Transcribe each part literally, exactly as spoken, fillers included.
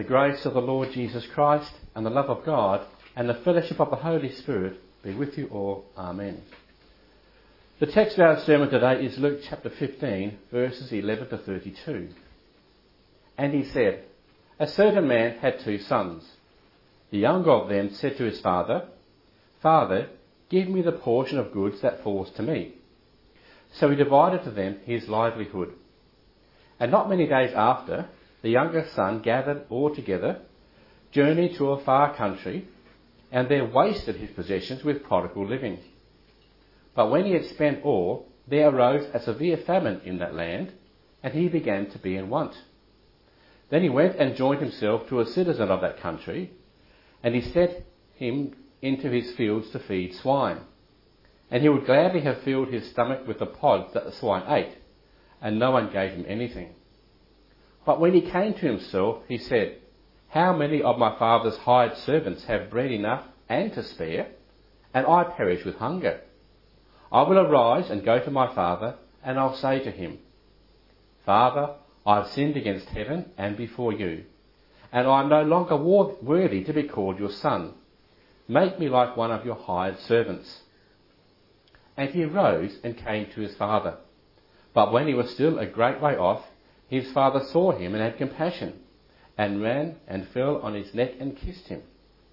The grace of the Lord Jesus Christ and the love of God and the fellowship of the Holy Spirit be with you all. Amen. The text of our sermon today is Luke chapter fifteen, verses eleven to thirty-two. And he said, A certain man had two sons. The younger of them said to his father, Father, give me the portion of goods that falls to me. So he divided to them his livelihood. And not many days after, the younger son gathered all together, journeyed to a far country, and there wasted his possessions with prodigal living. But when he had spent all, there arose a severe famine in that land, and he began to be in want. Then he went and joined himself to a citizen of that country, and he set him into his fields to feed swine. And he would gladly have filled his stomach with the pods that the swine ate, and no one gave him anything. But when he came to himself, he said, How many of my father's hired servants have bread enough and to spare, and I perish with hunger? I will arise and go to my father, and I'll say to him, Father, I have sinned against heaven and before you, and I am no longer worthy to be called your son. Make me like one of your hired servants. And he arose and came to his father. But when he was still a great way off, his father saw him and had compassion, and ran and fell on his neck and kissed him.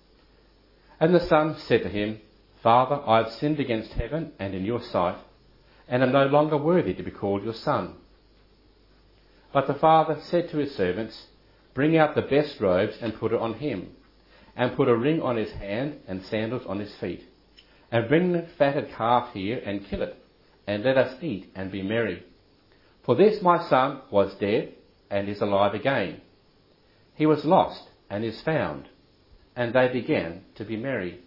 And the son said to him, Father, I have sinned against heaven and in your sight, and am no longer worthy to be called your son. But the father said to his servants, Bring out the best robes and put it on him, and put a ring on his hand and sandals on his feet. And bring the fatted calf here and kill it, and let us eat and be merry. For this my son was dead and is alive again. He was lost and is found. And they began to be merry.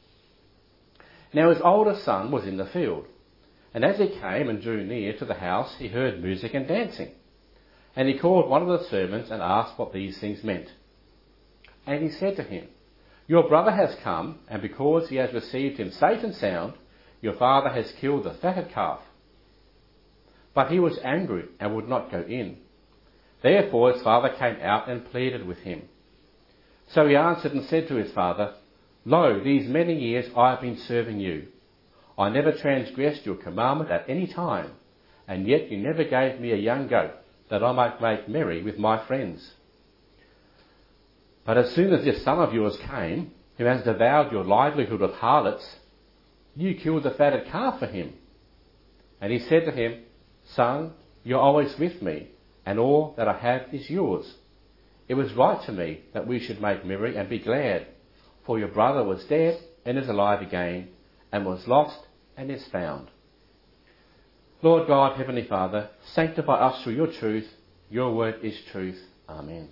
Now his older son was in the field, and as he came and drew near to the house, he heard music and dancing. And he called one of the servants and asked what these things meant. And he said to him, Your brother has come, and because he has received him safe and sound, your father has killed the fatted calf. But he was angry and would not go in. Therefore his father came out and pleaded with him. So he answered and said to his father, Lo, these many years I have been serving you. I never transgressed your commandment at any time, and yet you never gave me a young goat, that I might make merry with my friends. But as soon as this son of yours came, who has devoured your livelihood with harlots, you killed the fatted calf for him. And he said to him, Son, you're always with me, and all that I have is yours. It was right to me that we should make merry and be glad, for your brother was dead and is alive again, and was lost and is found. Lord God, Heavenly Father, sanctify us through your truth. Your word is truth. Amen.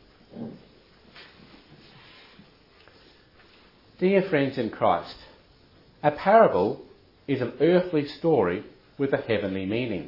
Dear friends in Christ, a parable is an earthly story with a heavenly meaning.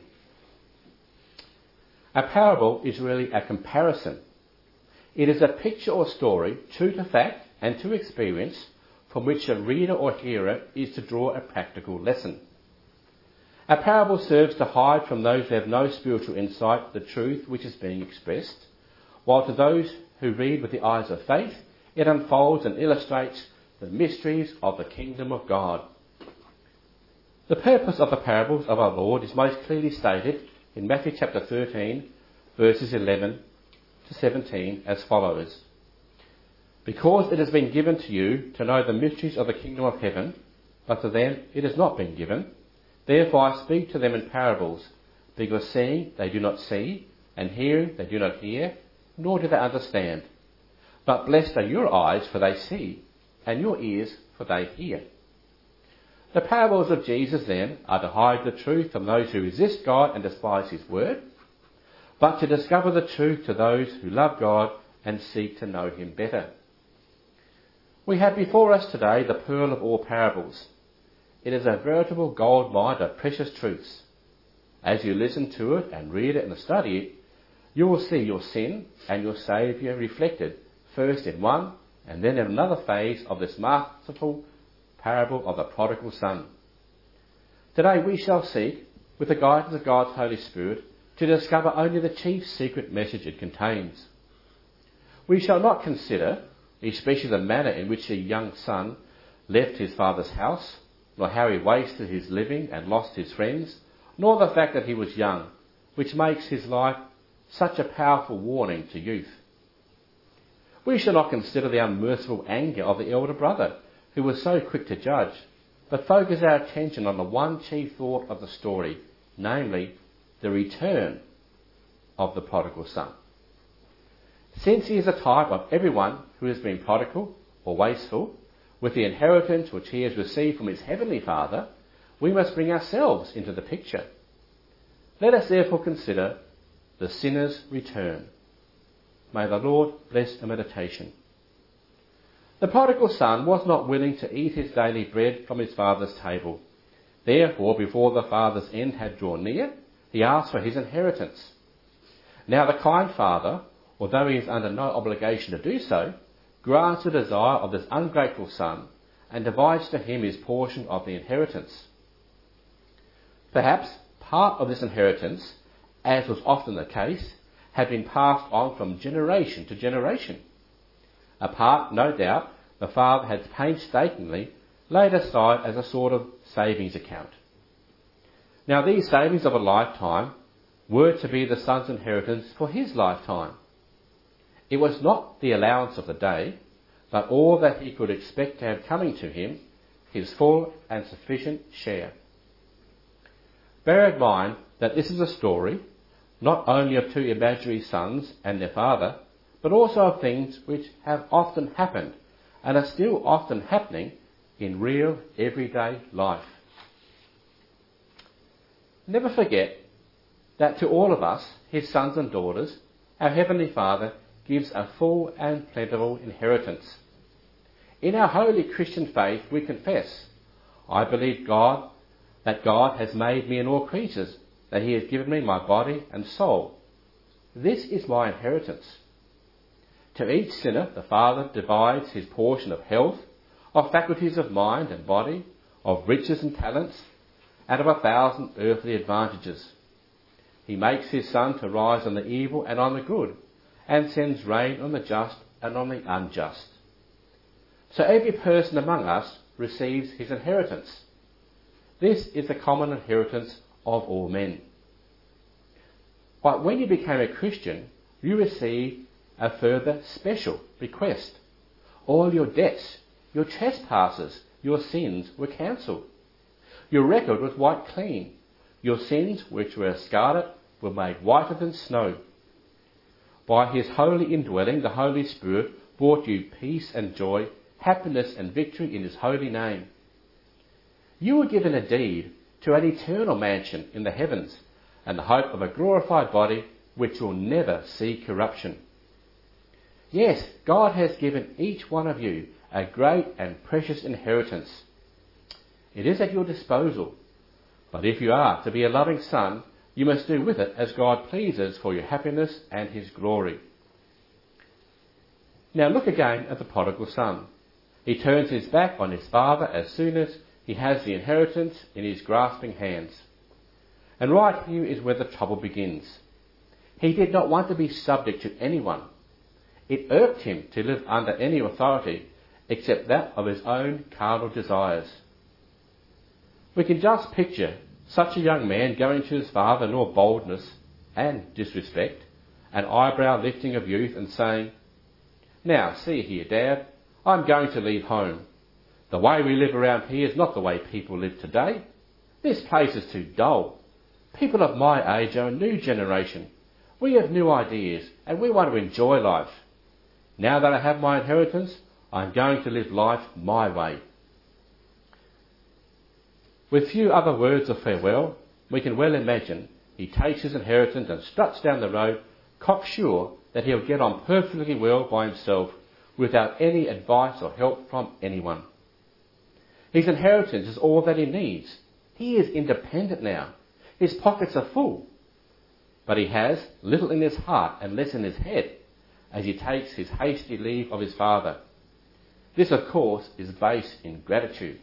A parable is really a comparison. It is a picture or story, true to fact and to experience, from which a reader or hearer is to draw a practical lesson. A parable serves to hide from those who have no spiritual insight the truth which is being expressed, while to those who read with the eyes of faith, it unfolds and illustrates the mysteries of the kingdom of God. The purpose of the parables of our Lord is most clearly stated in Matthew chapter thirteen, verses eleven to seventeen as follows. Because it has been given to you to know the mysteries of the kingdom of heaven, but to them it has not been given. Therefore I speak to them in parables, because seeing they do not see, and hearing they do not hear, nor do they understand. But blessed are your eyes, for they see, and your ears, for they hear. The parables of Jesus, then, are to hide the truth from those who resist God and despise his word, but to discover the truth to those who love God and seek to know him better. We have before us today the pearl of all parables. It is a veritable gold mine of precious truths. As you listen to it and read it and study it, you will see your sin and your Saviour reflected, first in one and then in another phase of this masterful parable of the prodigal son. Today we shall seek, with the guidance of God's Holy Spirit, to discover only the chief secret message it contains. we shall not consider, especially the manner in which the young son left his father's house, nor how he wasted his living and lost his friends, nor the fact that he was young, which makes his life such a powerful warning to youth. We shall not consider the unmerciful anger of the elder brother, who was so quick to judge, but focus our attention on the one chief thought of the story, namely, the return of the prodigal son. Since he is a type of everyone who has been prodigal or wasteful, with the inheritance which he has received from his heavenly Father, we must bring ourselves into the picture. Let us therefore consider the sinner's return. May the Lord bless the meditation. The prodigal son was not willing to eat his daily bread from his father's table. Therefore, before the father's end had drawn near, he asked for his inheritance. Now the kind father, although he is under no obligation to do so, grants the desire of this ungrateful son and divides to him his portion of the inheritance. Perhaps part of this inheritance, as was often the case, had been passed on from generation to generation. A part, no doubt, the father had painstakingly laid aside as a sort of savings account. Now these savings of a lifetime were to be the son's inheritance for his lifetime. It was not the allowance of the day, but all that he could expect to have coming to him, his full and sufficient share. Bear in mind that this is a story not only of two imaginary sons and their father, but also of things which have often happened and are still often happening in real everyday life. Never forget that to all of us, his sons and daughters, our Heavenly Father gives a full and plentiful inheritance. In our holy Christian faith, we confess, I believe God, that God has made me and all creatures, that he has given me my body and soul. This is my inheritance. To each sinner, the Father divides his portion of health, of faculties of mind and body, of riches and talents, and of a thousand earthly advantages. He makes his sun to rise on the evil and on the good, and sends rain on the just and on the unjust. So every person among us receives his inheritance. This is the common inheritance of all men. But when you became a Christian, you received a further special bequest. All your debts, your trespasses, your sins were cancelled. Your record was wiped clean. Your sins, which were scarlet, were made whiter than snow. By his holy indwelling, the Holy Spirit brought you peace and joy, happiness and victory in his holy name. You were given a deed to an eternal mansion in the heavens and the hope of a glorified body which will never see corruption. Yes, God has given each one of you a great and precious inheritance. It is at your disposal, but if you are to be a loving son, you must do with it as God pleases for your happiness and his glory. Now look again at the prodigal son. He turns his back on his father as soon as he has the inheritance in his grasping hands. And right here is where the trouble begins. He did not want to be subject to anyone. It irked him to live under any authority except that of his own carnal desires. We can just picture such a young man going to his father in all boldness and disrespect, an eyebrow lifting of youth, and saying, "Now, see here, Dad, I'm going to leave home. The way we live around here is not the way people live today. This place is too dull. People of my age are a new generation. We have new ideas and we want to enjoy life. Now that I have my inheritance, I'm going to live life my way." With few other words of farewell, we can well imagine he takes his inheritance and struts down the road, cocksure that he'll get on perfectly well by himself without any advice or help from anyone. His inheritance is all that he needs. He is independent now. His pockets are full. But he has little in his heart and less in his head as he takes his hasty leave of his father. This, of course, is based in gratitude.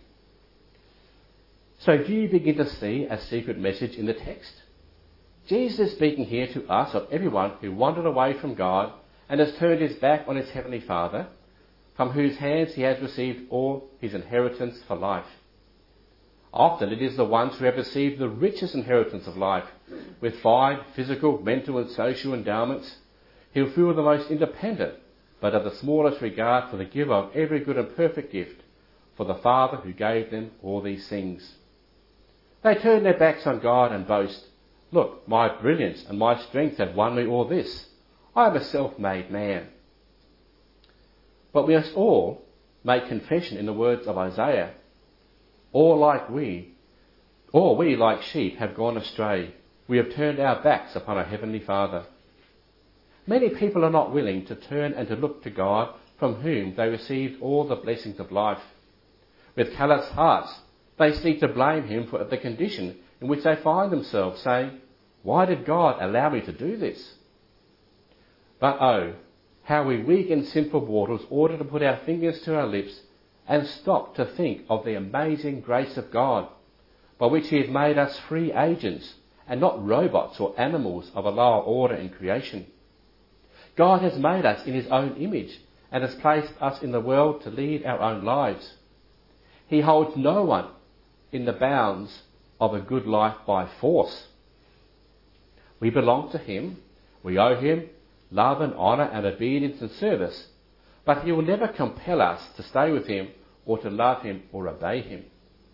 So do you begin to see a secret message in the text? Jesus is speaking here to us of everyone who wandered away from God and has turned his back on his heavenly Father, from whose hands he has received all his inheritance for life. Often it is the ones who have received the richest inheritance of life, with fine physical, mental and social endowments, who feel the most independent, but have the smallest regard for the giver of every good and perfect gift, for the Father who gave them all these things. They turn their backs on God and boast, "Look, my brilliance and my strength have won me all this. I am a self-made man." But we must all make confession in the words of Isaiah. All like we, all we like sheep have gone astray. We have turned our backs upon our Heavenly Father. Many people are not willing to turn and to look to God, from whom they received all the blessings of life. With callous hearts, they seek to blame him for the condition in which they find themselves, saying, "Why did God allow me to do this?" But oh, how we weak and sinful mortals ought to put our fingers to our lips and stop to think of the amazing grace of God, by which he has made us free agents and not robots or animals of a lower order in creation. God has made us in his own image and has placed us in the world to lead our own lives. He holds no one in the bounds of a good life by force. We belong to him. We owe him love and honour and obedience and service, but he will never compel us to stay with him or to love him or obey him.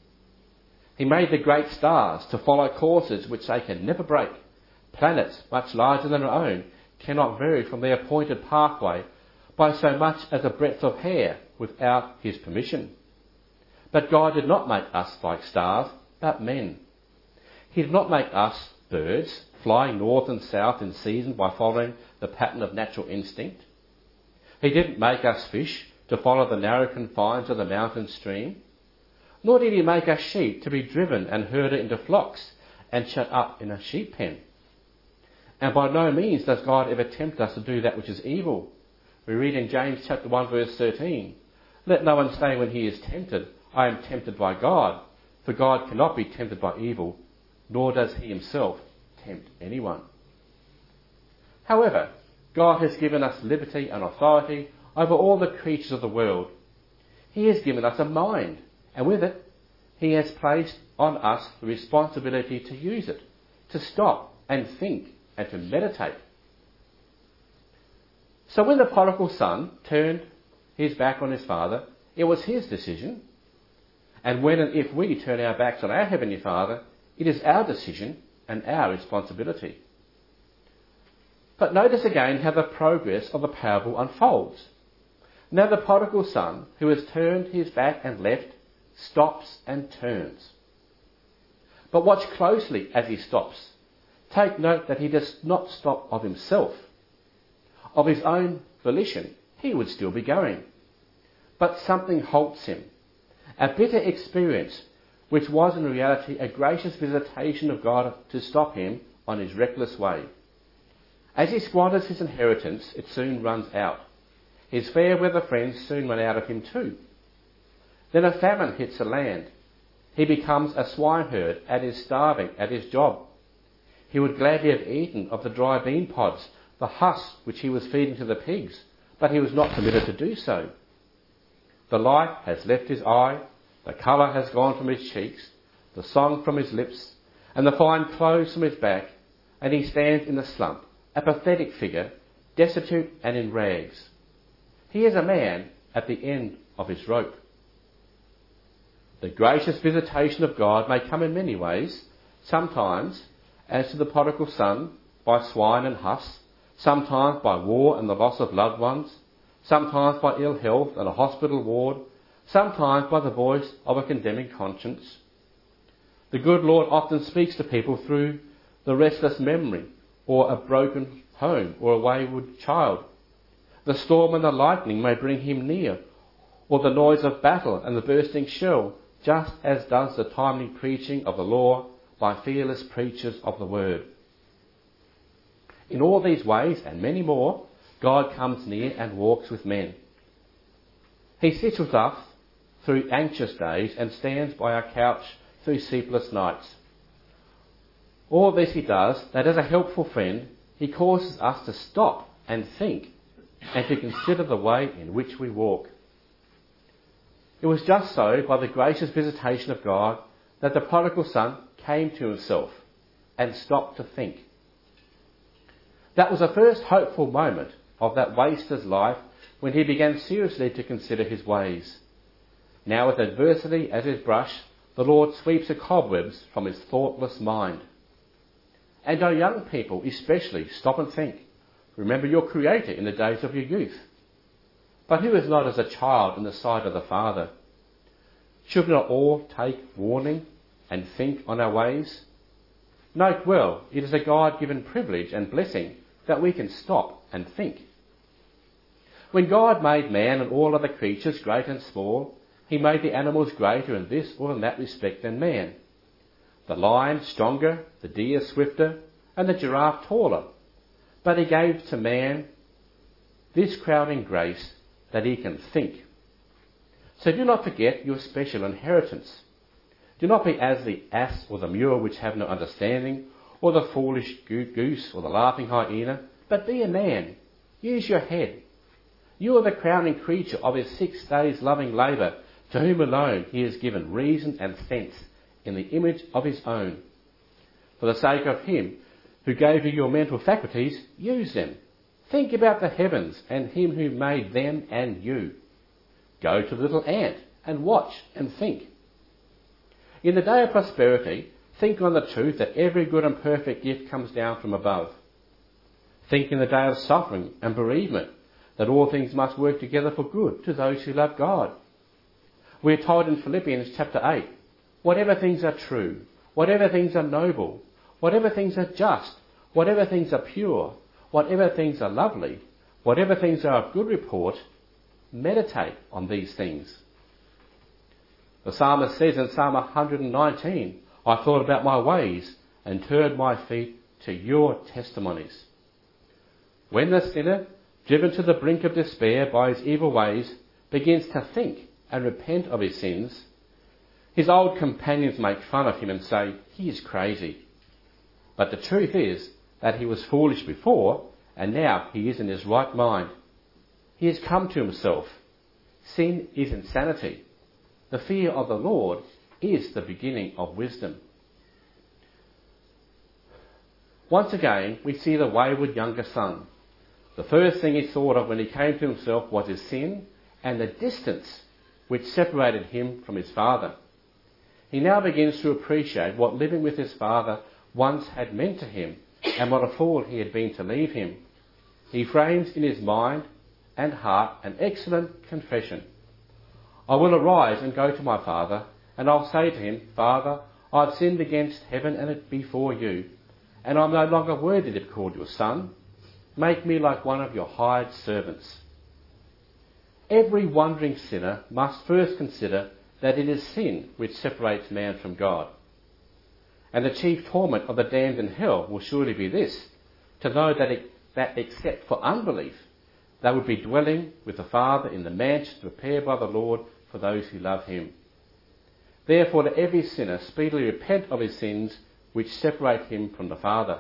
He made the great stars to follow courses which they can never break. Planets much larger than our own cannot vary from their appointed pathway by so much as a breadth of hair without his permission. But God did not make us like stars, but men. He did not make us birds, flying north and south in season by following the pattern of natural instinct. He didn't make us fish to follow the narrow confines of the mountain stream. Nor did he make us sheep to be driven and herded into flocks and shut up in a sheep pen. And by no means does God ever tempt us to do that which is evil. We read in James chapter one verse thirteen, "Let no one say when he is tempted, I am tempted by God, for God cannot be tempted by evil, nor does he himself tempt anyone." However, God has given us liberty and authority over all the creatures of the world. He has given us a mind, and with it, he has placed on us the responsibility to use it, to stop and think and to meditate. So when the prodigal son turned his back on his father, it was his decision. And when and if we turn our backs on our Heavenly Father, it is our decision and our responsibility. But notice again how the progress of the parable unfolds. Now the prodigal son, who has turned his back and left, stops and turns. But watch closely as he stops. Take note that he does not stop of himself. Of his own volition, he would still be going. But something halts him. A bitter experience, which was in reality a gracious visitation of God to stop him on his reckless way. As he squanders his inheritance, it soon runs out. His fair weather friends soon run out of him too. Then a famine hits the land. He becomes a swineherd and is starving at his job. He would gladly have eaten of the dry bean pods, the husks which he was feeding to the pigs, but he was not permitted to do so. The light has left his eye, the colour has gone from his cheeks, the song from his lips, and the fine clothes from his back, and he stands in the slump, a pathetic figure, destitute and in rags. He is a man at the end of his rope. The gracious visitation of God may come in many ways, sometimes, as to the prodigal son, by swine and husks, sometimes by war and the loss of loved ones, sometimes by ill health and a hospital ward, sometimes by the voice of a condemning conscience. The good Lord often speaks to people through the restless memory, or a broken home, or a wayward child. The storm and the lightning may bring him near, or the noise of battle and the bursting shell, just as does the timely preaching of the law by fearless preachers of the word. In all these ways, and many more, God comes near and walks with men. He sits with us through anxious days and stands by our couch through sleepless nights. All this he does, that as a helpful friend, he causes us to stop and think and to consider the way in which we walk. It was just so, by the gracious visitation of God, that the prodigal son came to himself and stopped to think. That was the first hopeful moment of that waster's life, when he began seriously to consider his ways. Now, with adversity as his brush, the Lord sweeps the cobwebs from his thoughtless mind. And our young people especially, stop and think. Remember your Creator in the days of your youth. But who is not as a child in the sight of the Father? Should we not all take warning and think on our ways? Note well, it is a God-given privilege and blessing that we can stop and think. When God made man and all other creatures, great and small, he made the animals greater in this or in that respect than man. The lion stronger, the deer swifter, and the giraffe taller. But he gave to man this crowning grace, that he can think. So do not forget your special inheritance. Do not be as the ass or the mule which have no understanding, or the foolish goose or the laughing hyena, but be a man. Use your head. You are the crowning creature of his six days' loving labour, to whom alone he has given reason and sense in the image of his own. For the sake of him who gave you your mental faculties, use them. Think about the heavens and him who made them and you. Go to the little ant and watch and think. In the day of prosperity, think on the truth that every good and perfect gift comes down from above. Think in the day of suffering and bereavement that all things must work together for good to those who love God. We are told in Philippians chapter eight, whatever things are true, whatever things are noble, whatever things are just, whatever things are pure, whatever things are lovely, whatever things are of good report, meditate on these things. The psalmist says in Psalm one nineteen, I thought about my ways and turned my feet to your testimonies. When the sinner, driven to the brink of despair by his evil ways, begins to think and repent of his sins, his old companions make fun of him and say, he is crazy. But the truth is that he was foolish before, and now he is in his right mind. He has come to himself. Sin is insanity. The fear of the Lord is the beginning of wisdom. Once again, we see the wayward younger son. The first thing he thought of when he came to himself was his sin and the distance which separated him from his father. He now begins to appreciate what living with his father once had meant to him, and what a fool he had been to leave him. He frames in his mind and heart an excellent confession. I will arise and go to my father, and I'll say to him, Father, I've sinned against heaven and before you, and I'm no longer worthy to be called your son. Make me like one of your hired servants. Every wandering sinner must first consider that it is sin which separates man from God. And the chief torment of the damned in hell will surely be this, to know that, it, that except for unbelief, they would be dwelling with the Father in the mansions prepared by the Lord for those who love him. Therefore, let every sinner speedily repent of his sins which separate him from the Father.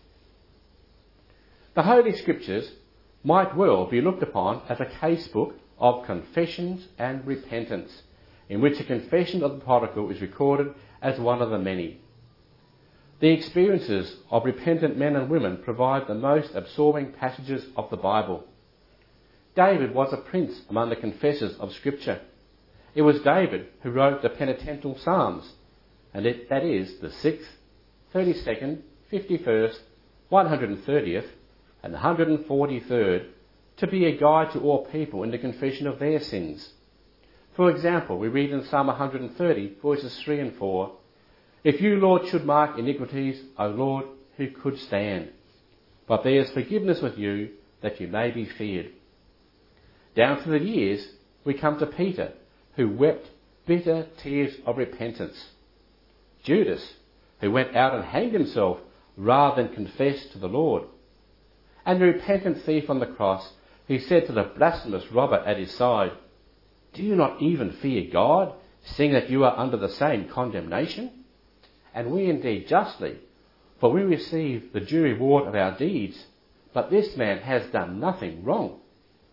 The Holy Scriptures might well be looked upon as a case book of confessions and repentance, in which the confession of the prodigal is recorded as one of the many. The experiences of repentant men and women provide the most absorbing passages of the Bible. David was a prince among the confessors of Scripture. It was David who wrote the penitential Psalms, and it, that is, the sixth, thirty-second, fifty-first, one hundred thirtieth, and one hundred forty-third, to be a guide to all people in the confession of their sins. For example, we read in Psalm one hundred thirty, verses three and four, If you, Lord, should mark iniquities, O Lord, who could stand? But there is forgiveness with you, that you may be feared. Down through the years, we come to Peter, who wept bitter tears of repentance. Judas, who went out and hanged himself rather than confess to the Lord. And the repentant thief on the cross, who said to the blasphemous robber at his side, Do you not even fear God, seeing that you are under the same condemnation? And we indeed justly, for we receive the due reward of our deeds, but this man has done nothing wrong.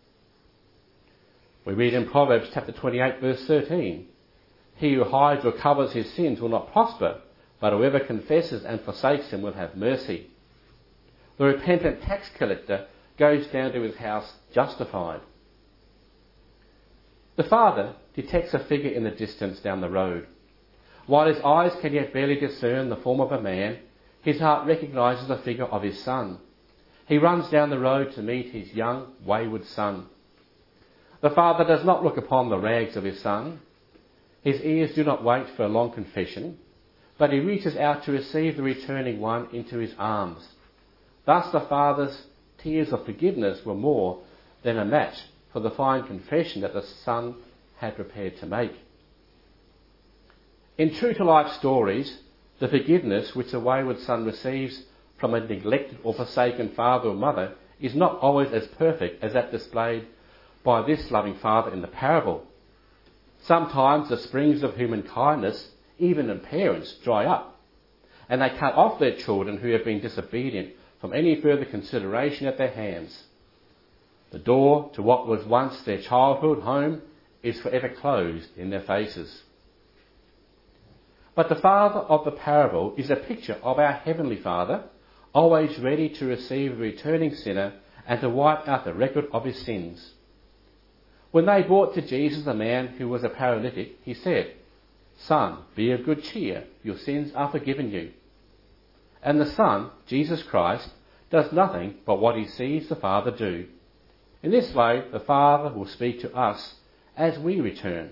We read in Proverbs chapter twenty-eight verse thirteen, "He who hides or covers his sins will not prosper, but whoever confesses and forsakes them will have mercy." The repentant tax collector goes down to his house justified. The father detects a figure in the distance down the road. While his eyes can yet barely discern the form of a man, his heart recognises the figure of his son. He runs down the road to meet his young, wayward son. The father does not look upon the rags of his son. His ears do not wait for a long confession, but he reaches out to receive the returning one into his arms. Thus the father's tears of forgiveness were more than a match for the fine confession that the son had prepared to make. In true-to-life stories, the forgiveness which a wayward son receives from a neglected or forsaken father or mother is not always as perfect as that displayed by this loving father in the parable. Sometimes the springs of human kindness, even in parents, dry up, and they cut off their children who have been disobedient from any further consideration at their hands. The door to what was once their childhood home is forever closed in their faces. But the father of the parable is a picture of our Heavenly Father, always ready to receive a returning sinner and to wipe out the record of his sins. When they brought to Jesus a man who was a paralytic, he said, "Son, be of good cheer, your sins are forgiven you." And the Son, Jesus Christ, does nothing but what he sees the Father do. In this way, the Father will speak to us as we return.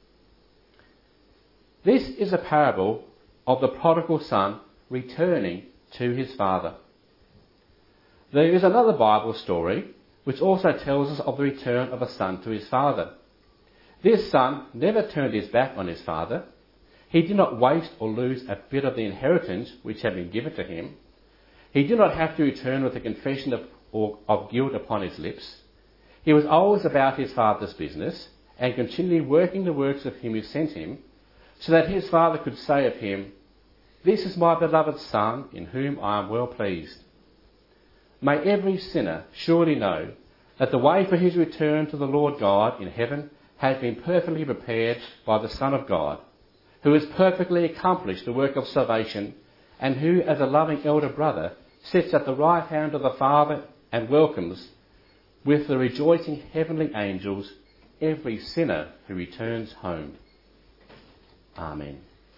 This is a parable of the prodigal son returning to his father. There is another Bible story which also tells us of the return of a son to his father. This son never turned his back on his father. He did not waste or lose a bit of the inheritance which had been given to him. He did not have to return with a confession of, or, of guilt upon his lips. He was always about his father's business and continually working the works of him who sent him, so that his father could say of him, "This is my beloved Son, in whom I am well pleased." May every sinner surely know that the way for his return to the Lord God in heaven has been perfectly prepared by the Son of God, who has perfectly accomplished the work of salvation, and who, as a loving elder brother, sits at the right hand of the Father and welcomes, with the rejoicing heavenly angels, every sinner who returns home. Amen.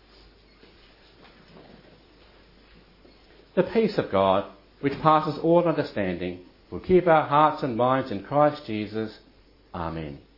The peace of God, which passes all understanding, will keep our hearts and minds in Christ Jesus. Amen.